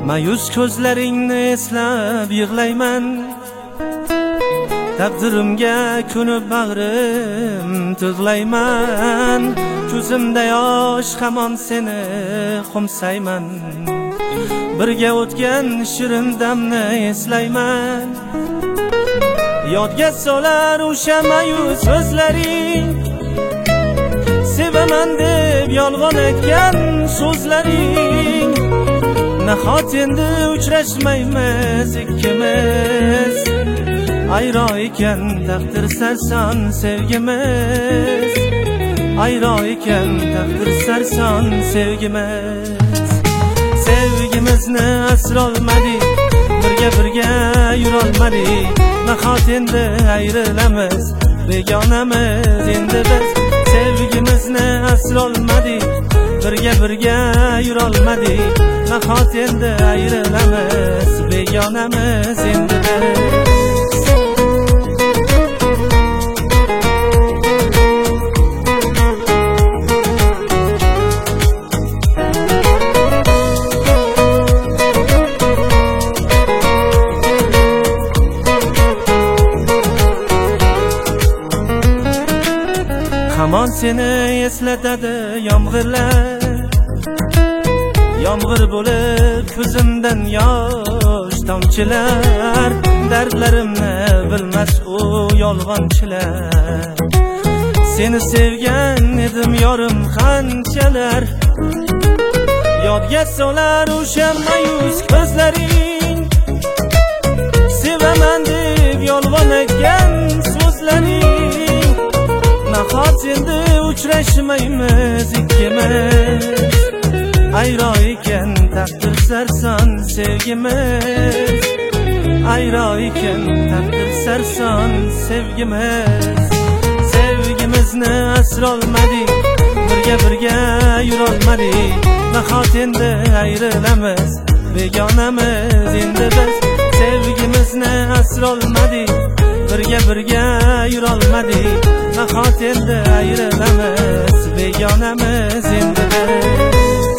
Mayus ko'zlaringni eslab yig'layman. Taqdirimga ko'nib bag'rim tig'layman. Ko'zimda yosh hamon seni qo'msayman. Birga o'tgan shirin damni eslayman. Yodga solar o'sha mayus so'zlaring, sevaman deb yolg'on aytgan so'zlaring. Nahot endi uchrashmaymiz ikkimiz, ayro ekan taqdir sarson sevgimiz. Ayro ekan taqdir sarson sevgimiz. Sevgimizni asrolmadik, birga yurolmadik. Nahot endi ayrilamiz, begonamiz endi biz. Sevgimizni asrolmadik, birga yurolmadik. Nahot endi ayrilamiz, begonamiz endi biz. Hamon seni eslatadi yomg'irlar, yomg'ir bo'lib ko'zimdan yosh tomchilar. Dardlarimni bilmas u yolg'onchilar. Seni sevgan edim yorim qanchalar. Yodga solar o'sha mayus ko'zlaring, sevaman deb yolg'on aytgan so'zlaring. Nahot endi uchrashmaymiz ikkimiz, ayro ekan taqdir sarson sevgimiz. Ayro ekan taqdir sarson sevgimiz. Sevgimizni asrolmadik, birga yurolmadik. Nahot endi ayrilamiz, begonamiz endi biz. Sevgimizni asrolmadik, birga yurolmadik. Nahot endi ayrilamiz, begonamiz endi biz.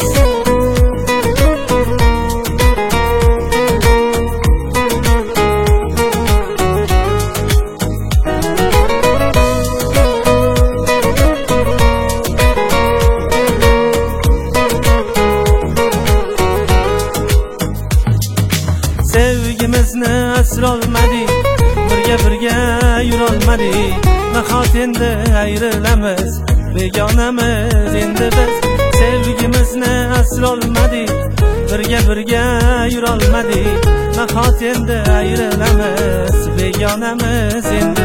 Sevgimizni asrolmadik, birga yurolmadik. Nahot endi ayrilamiz, begonamiz endi biz. Sevgimizni asrolmadik, birga yurolmadik. Nahot endi ayrilamiz, begonamiz endi